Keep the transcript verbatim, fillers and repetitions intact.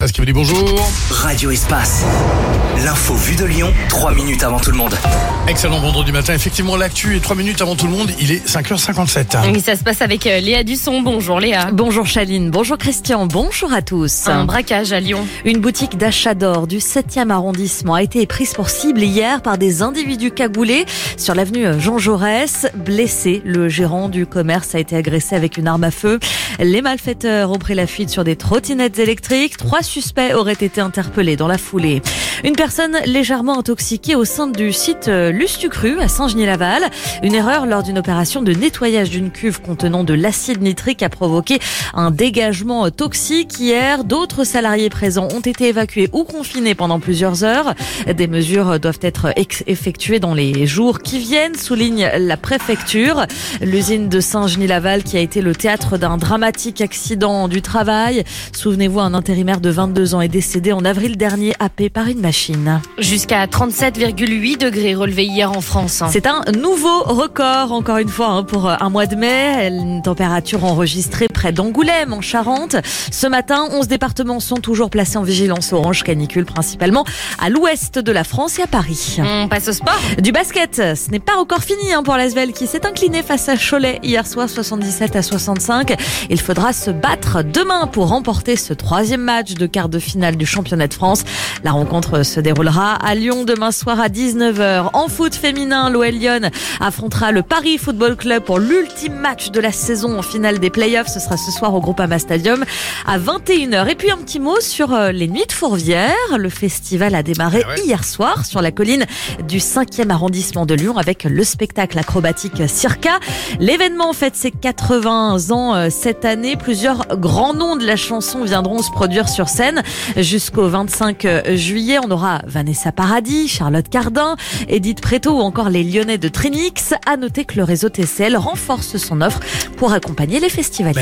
Parce qu'il vous dit bonjour. Radio Espace. L'info vue de Lyon, trois minutes avant tout le monde. Excellent vendredi matin. Effectivement, l'actu est trois minutes avant tout le monde. Il est cinq heures cinquante-sept. Et ça se passe avec Léa Dusson. Bonjour Léa. Bonjour Chaline, bonjour Christian, bonjour à tous. Un braquage à Lyon. Une boutique d'achat d'or du septième arrondissement a été prise pour cible hier par des individus cagoulés sur l'avenue Jean Jaurès. Blessé, le gérant du commerce a été agressé avec une arme à feu. Les malfaiteurs ont pris la fuite sur des trottinettes électriques. Trois suspects auraient été interpellés dans la foulée. Une personne légèrement intoxiquée au sein du site Lustucru à Saint-Genis-Laval. Une erreur lors d'une opération de nettoyage d'une cuve contenant de l'acide nitrique a provoqué un dégagement toxique hier. D'autres salariés présents ont été évacués ou confinés pendant plusieurs heures. Des mesures doivent être ex- effectuées dans les jours qui viennent, souligne la préfecture. L'usine de Saint-Genis-Laval qui a été le théâtre d'un dramatique accident du travail. Souvenez-vous, un intérimaire de vingt-deux ans est décédé en avril dernier, happé par une machine. Jusqu'à trente-sept virgule huit degrés relevés hier en France. C'est un nouveau record, encore une fois, hein, pour un mois de mai. Une température enregistrée près d'Angoulême, en Charente. Ce matin, onze départements sont toujours placés en vigilance orange canicule, principalement à l'ouest de la France et à Paris. On passe au sport. Du basket, ce n'est pas encore fini hein, pour l'Asvel qui s'est incliné face à Cholet hier soir, soixante-dix-sept à soixante-cinq. Il faudra se battre demain pour remporter ce troisième match de quart de finale du championnat de France. La rencontre se déroulera à Lyon demain soir à dix-neuf heures. En foot féminin, l'O L Lyon affrontera le Paris Football Club pour l'ultime match de la saison en finale des playoffs. Ce sera ce soir au Groupama Stadium à vingt et une heures. Et puis un petit mot sur les Nuits de Fourvière. Le festival a démarré ah ouais. hier soir sur la colline du cinquième arrondissement de Lyon avec le spectacle acrobatique Circa. L'événement fête ses quatre-vingts ans cette année. Plusieurs grands noms de la chanson viendront se produire sur scène jusqu'au vingt-cinq juillet. On aura Vanessa Paradis, Charlotte Cardin, Edith Préto ou encore les Lyonnais de Trinix. À noter que le réseau T C L renforce son offre pour accompagner les festivals.